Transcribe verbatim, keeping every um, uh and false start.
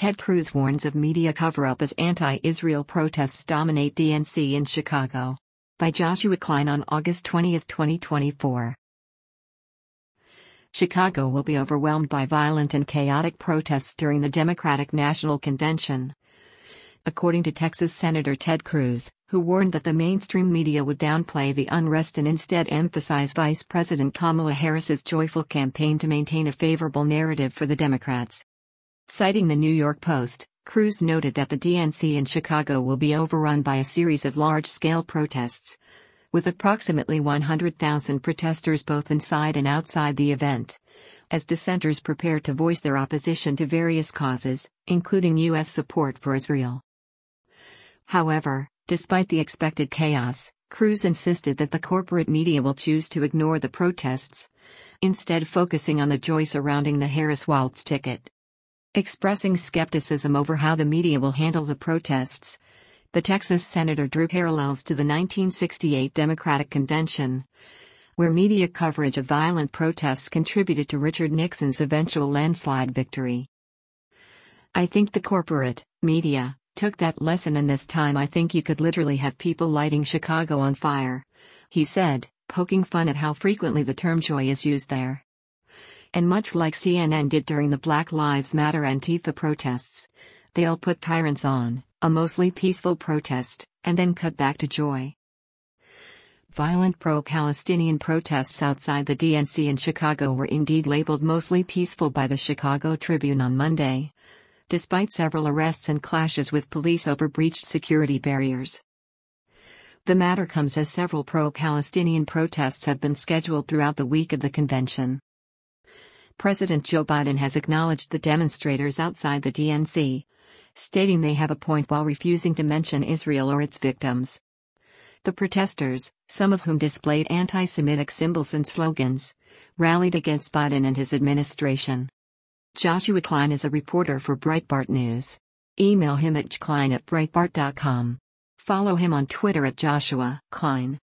Ted Cruz warns of media cover-up as anti-Israel protests dominate D N C in Chicago. By Joshua Klein on August twentieth, twenty twenty-four. Chicago will be overwhelmed by violent and chaotic protests during the Democratic National Convention, according to Texas Senator Ted Cruz, who warned that the mainstream media would downplay the unrest and instead emphasize Vice President Kamala Harris's joyful campaign to maintain a favorable narrative for the Democrats. Citing the New York Post, Cruz noted that the D N C in Chicago will be overrun by a series of large-scale protests, with approximately one hundred thousand protesters both inside and outside the event, as dissenters prepare to voice their opposition to various causes, including U S support for Israel. However, despite the expected chaos, Cruz insisted that the corporate media will choose to ignore the protests, instead focusing on the joy surrounding the Harris-Walz ticket. Expressing skepticism over how the media will handle the protests, the Texas senator drew parallels to the nineteen sixty-eight Democratic Convention, where media coverage of violent protests contributed to Richard Nixon's eventual landslide victory. "I think the corporate media took that lesson, and this time I think you could literally have people lighting Chicago on fire," he said, poking fun at how frequently the term joy is used there. And much like C N N did during the Black Lives Matter Antifa protests, they'll put tyrants on a mostly peaceful protest, and then cut back to joy. Violent pro-Palestinian protests outside the D N C in Chicago were indeed labeled mostly peaceful by the Chicago Tribune on Monday, despite several arrests and clashes with police over breached security barriers. The matter comes as several pro-Palestinian protests have been scheduled throughout the week of the convention. President Joe Biden has acknowledged the demonstrators outside the D N C, stating they have a point while refusing to mention Israel or its victims. The protesters, some of whom displayed anti-Semitic symbols and slogans, rallied against Biden and his administration. Joshua Klein is a reporter for Breitbart News. Email him at jklein at breitbart dot com. Follow him on Twitter at Joshua Klein.